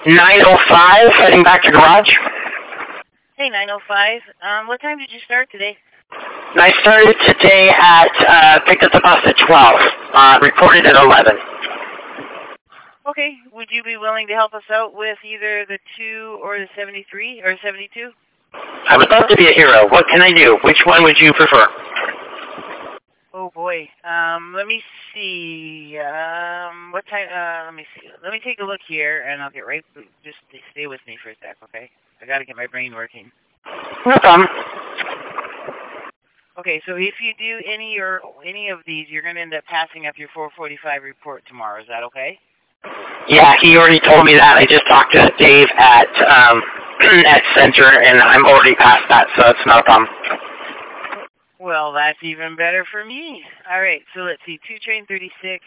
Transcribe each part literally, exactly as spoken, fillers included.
nine oh five, heading back to garage. Hey, nine oh five. Um, what time did you start today? I started today at, uh, picked up the bus at twelve, uh, reported at eleven. Okay, would you be willing to help us out with either the two or the seventy-three or seventy-two? I would love to be a hero. What can I do? Which one would you prefer? Oh boy. Um, let me see. Um, what time? Uh, let me see. Let me take a look here, and I'll get right. Just stay with me for a sec, okay? I got to get my brain working. No problem. Okay, so if you do any or any of these, you're going to end up passing up your four forty-five report tomorrow. Is that okay? Yeah, he already told me that. I just talked to Dave at um, at Center, and I'm already past that, so it's not a problem. Well, that's even better for me. All right, so let's see. two train thirty-six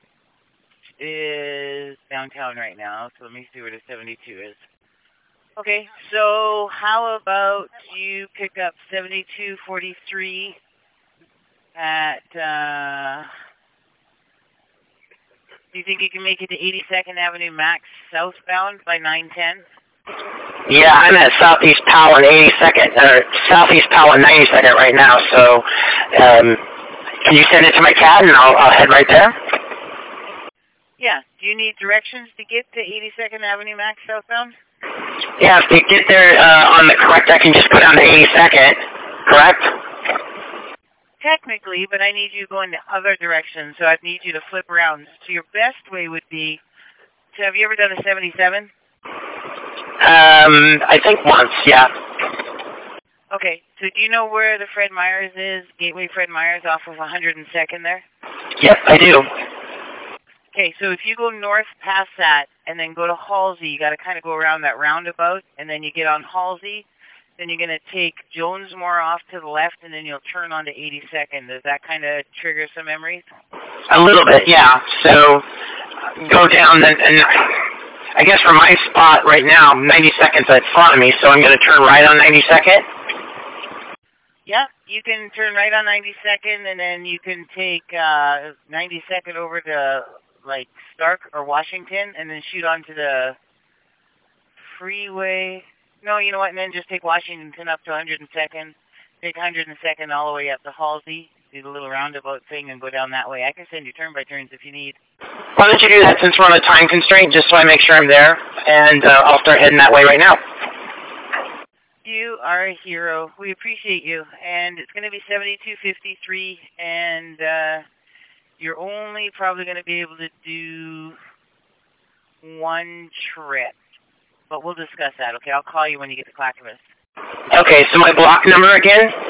is downtown right now, so let me see where the seventy-two is. Okay, so how about you pick up seventy-two forty-three at, uh, do you think you can make it to eighty-second Avenue Max southbound by nine ten? Yeah, I'm at Southeast Powell and eighty-second, or Southeast Powell and ninety-second right now, so um, can you send it to my cab and I'll, I'll head right there? Yeah, do you need directions to get to eighty-second Avenue Max southbound? Yeah, if you get there uh, on the correct, I can just go down to eighty-second, correct? Technically, but I need you going the other direction, so I'd need you to flip around. So your best way would be, so have you ever done a seventy-seven? Um, I think once, yeah. Okay, so do you know where the Fred Meyers is, Gateway Fred Meyers off of one hundred second there? Yep, I do. Okay, so if you go north past that and then go to Halsey, you got to kind of go around that roundabout, and then you get on Halsey, then you're going to take Jonesmore off to the left, and then you'll turn onto eighty-second. Does that kind of trigger some memories? A little bit, yeah. So go down, and, and I guess from my spot right now, ninety-second's in front of me, so I'm going to turn right on ninety-second? Yeah, you can turn right on ninety-second, and then you can take uh, ninety-second over to, like, Stark or Washington, and then shoot onto the freeway. No, you know what, and then just take Washington up to one hundred second, take one hundred second all the way up to Halsey, do the little roundabout thing, and go down that way. I can send you turn-by-turns if you need. Why don't you do that since we're on a time constraint, just so I make sure I'm there, and uh, I'll start heading that way right now. You are a hero. We appreciate you. And it's going to be seventy-two fifty-three, and uh, you're only probably going to be able to do one trip. But we'll discuss that, okay? I'll call you when you get to Clackamas. Okay, so my block number again?